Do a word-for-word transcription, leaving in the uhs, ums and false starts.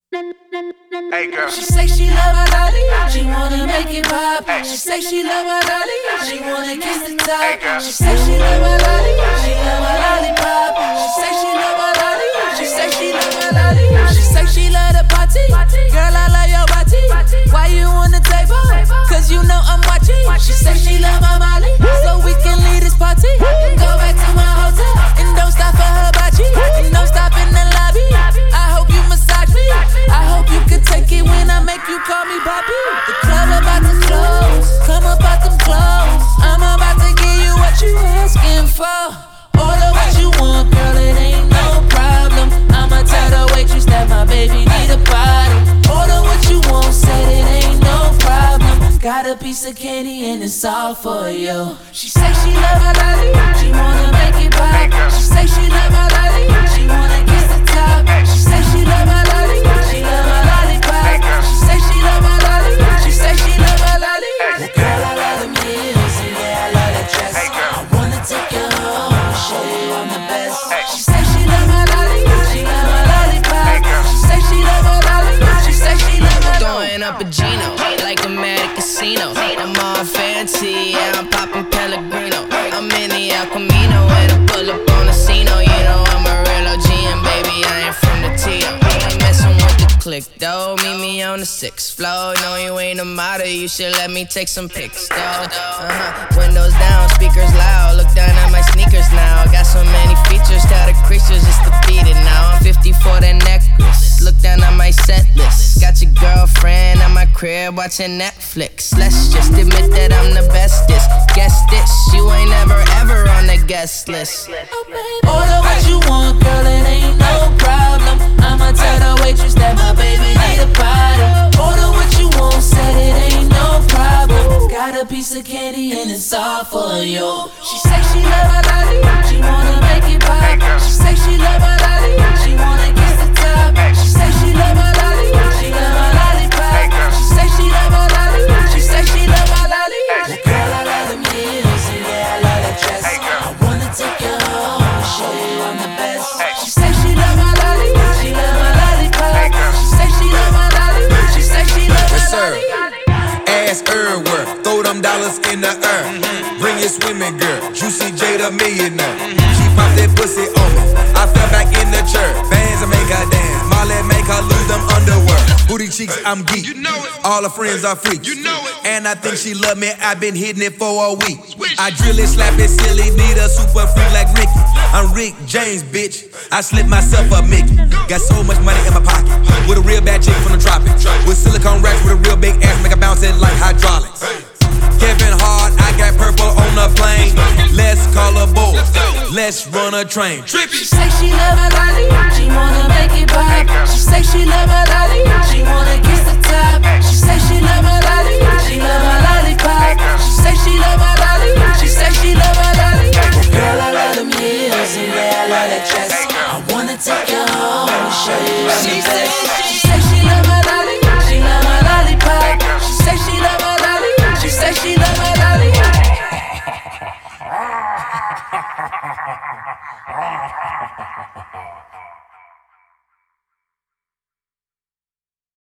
Hey girl. She say she love my lolly, she wanna make it pop. She say she love my lolly, she wanna kiss the top. She say she love my lolly, she love my lollipop. She say she love my lolly, she say she love my lolly. She say she love the party, girl I love your body. Why you on the table? Cause you know I'm watching. She say she love my Molly, so we can leave this party and go back to my hotel and don't stop for her body and don't stop in the lobby. I hope you massage me, I hope you can take it when I make you call me Bobby. The club about to close, come up out them clothes. I'm about to give you what you asking for. Order what you want, girl, it ain't no problem. I'ma tell the waitress that my baby need a bottle. Order what you want, said it ain't no problem. Got a piece of candy and it's all for you. She say she love my lolly, she wanna make it pop. She say she love my lolly, she wanna kiss the top. She say she love my lolly, she love my lollipop. She say she love my lolly, she say she love my lolly. Girl, I love them heels, and yeah, I love that dress. I wanna take you home, show you I'm the best. She say she love my lolly, she love my lollipop. She say she love my lolly, she say she love my Throwing up a Gino, like I'm at a casino. I'm all fancy, yeah, I'm popping Pellegrino. I'm in the El Camino, and I pull up on the scene. Oh, you know I'm a real O G, and baby, I ain't from the T O. Ain't messing with the click, though. Meet me on the sixth floor. No, you ain't a model, you should let me take some pics, though. Uh-huh. Windows down, speakers loud. Look down at my sneakers now. Got so many features, tell the creatures just to beat it now. I'm fifty for that necklace. Look down at my set list. Got your girlfriend at my crib watching Netflix. Let's just admit that I'm the bestest. Guess this, you ain't never ever on the guest list. Order what you want, girl, it ain't no problem. I'ma tell the waitress that my baby need a bottle. Order what you want, said it ain't no problem. Got a piece of candy and it's all for you. She say she love my lolly, she wanna make it pop. She say she love my lolly, she wanna kiss the top. She say she love my lolly, she love my lollipop. She say she love my lolly, she say she love my lolly. Girl, I love them heels, and yeah, I love that dress. I wanna take you home, show you I'm the best. She say she love my lolly, she love my lollipop. She say she love my lolly, she say she love my lolly. Ass everywhere, throw them dollars in the air. Bring your swimming girl, Juicy J the millionaire. She pop that pussy on me, I fell back in the chair. Bands that make her dance, Molly make her lose them underwear. Booty cheeks, I'm geek, you know it. All her friends are freaks, you know it. And I think she love me, I've been hitting it for a week. I drill it, slap it, silly, need a super freak like Ricky. I'm Rick James, bitch, I slip myself up Mickey. Got so much money in my pocket, with a real bad chick from the tropics. With silicone racks, with a real big ass, make her bounce it like hydraulics. Kevin Hart, I got purple on the plane. Let's call a boat, let's run a train. She say she love my lolly, she wanna make it pop. She say she love my lolly, she wanna kiss the top. She say she love my lolly, she love my lollipop. She say she love my lolly, she say she love